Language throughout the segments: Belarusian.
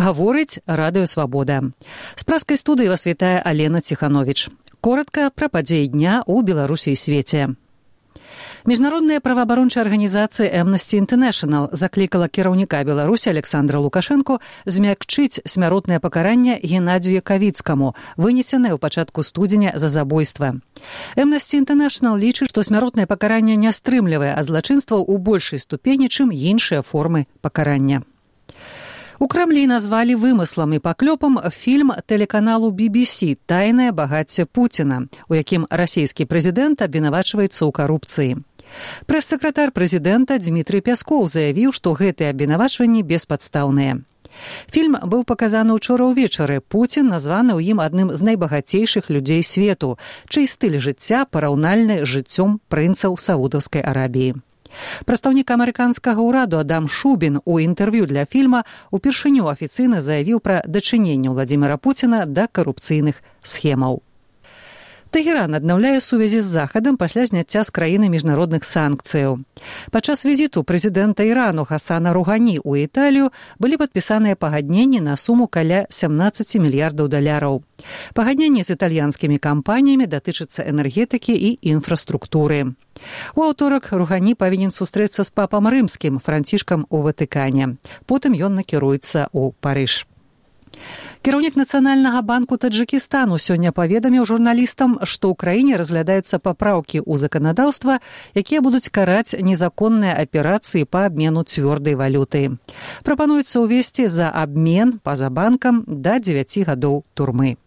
Гаворыць Радыё Свабода. З праскай студыі вас вітае Алена Ціхановіч. Коротка пра падзеі дня ў Беларусі і свеце. Міжнародная праваабарончая арганізацыя Amnesty International заклікала кіраўніка Беларусі Александра Лукашэнку змякчыць смяротнае пакаранне Геннадзію Якавіцкаму, вынесенае ў пачатку студзеня за забойства. Amnesty International лічыць, што смяротнае пакаранне не стрымлівае, а злачынстваў у большай ступені, чым іншыя формы пакарання. У Крамлі назвалі вымыслам і паклёпам фільм тэлеканалу BBC «Тайнае багацце Пуціна», у якім расійскі прэзідэнт абвінавачваецца ў карупцыі. Прэс-сакратар прэзідэнта Дмітрый Пяскоў заявіў, што гэтыя абвінавачванні беспадстаўныя. Фільм быў паказаны ўчора ўвечары. Пуцін названы ў ім адным з найбагацейшых людзей свету, чый стыль жыцця параўнальны з жыццём прынцаў Саудаўскай Арабіі. Прадстаўнік амерыканскага ўраду Адам Шубін у інтэрв'ю для фільма упершыню афіцыйна заявіў пра дачыненне Владзіміра Пуціна да карупцыйных схемаў. Тэгеран аднаўляе сувязі з Захадам пасля зняцця з краіны міжнародных санкцыяў. Падчас візіту прэзідэнта Ірану Хасана Ругані ў Італію былі падпісаныя пагадненні на суму каля 17 мільярдаў даляраў. Пагадненні з італьянскімі кампаніямі датычацца энергетыкі і інфраструктуры. У аўторак Ругані павінен сустрэцца з папам рымскім Францішкам у Ватыкане. Потым ён накіруецца ў Парыж. Кіраўнік Нацыянальнага банку Таджыкістану сёння паведаміў журналістам, што ў краіне разглядаюцца папраўкі ў заканадаўства, якія будуць караць незаконныя аперацыі па абмену цвёрдай валюты. Прапануецца ўвесці за абмен па-за банкам да 9 гадоў турмы.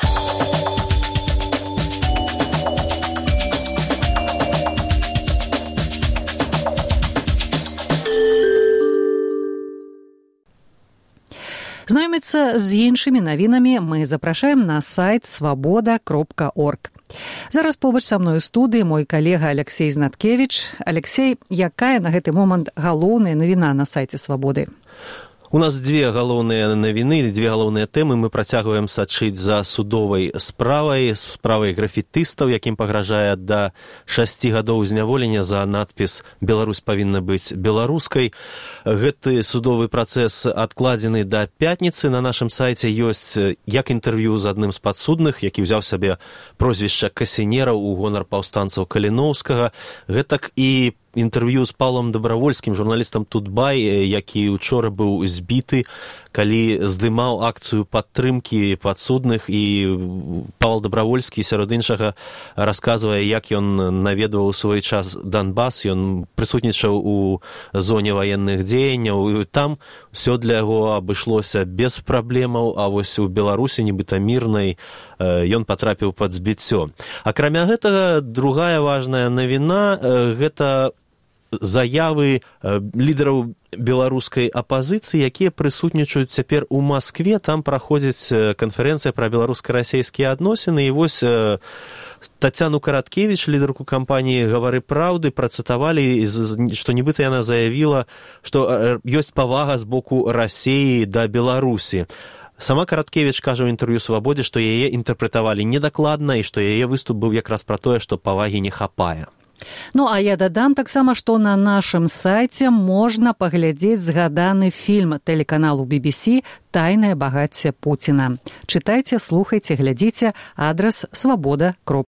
Знаёміцца з іншымі навінамі мы запрашаем на сайт свабода.орг. Зараз побач са мной у студыі мой калега Алексей Знаткевіч. Алексей, якая на гэты момант галоўная навіна на сайце Свабоды? У нас дзве галоўныя навіны, дзве галоўныя тэмы. Мы працягваем сачыць за судовай справай графітыстаў, якім пагражае да 6 гадоў зняволення за надпіс «Беларусь павінна быць беларускай». Гэты судовы працэс адкладзены да пятніцы. На нашым сайце ёсць як інтэрв'ю з адным з падсудных, які ўзяў сабе прозвішча Касінера ў гонар паўстанцаў Каліноўскага. Гэтак і інтэрв'ю з Паўлам Дабравольскім, журналістам Тутбай, які учора быў збіты, калі здымаў акцыю падтрымкі падсудных, і Павел Дабравольскі сярод іншага расказвае, як ён наведваў у свой час Донбас, ён прысутнічаў у зоне ваенных дзеянняў, і там все для яго абышлося без праблемаў, а вось у Беларусі, нібыта мірнай, ён патрапіў пад збіццё. Акрамя гэтага, другая важная навіна – гэта заявы лідараў беларускай апазіцыі, якія прысутнічаюць цяпер у Маскве. Там праходзіць канферэнцыя пра беларуска-расейскія адносіны, і вось Тацяну Караткевіч, лідарку кампаніі «Гавары праўды», працытавалі, што нібыта яна заявіла, што ёсць павага з боку Расіі да Беларусі. Сама Караткевіч кажа ў інтэрв'ю «Свабодзе», што яе інтэрпрэтавалі недакладна і што яе выступ быў якраз пра тое, што павагі не хапае. Ну, а я дадам таксама, што на нашым сайце можна паглядзець згаданы фільм тэлеканалу BBC «Тайнае багацце Пуціна». Чытайце, слухайце, глядзіце. Адрас свабода.орг.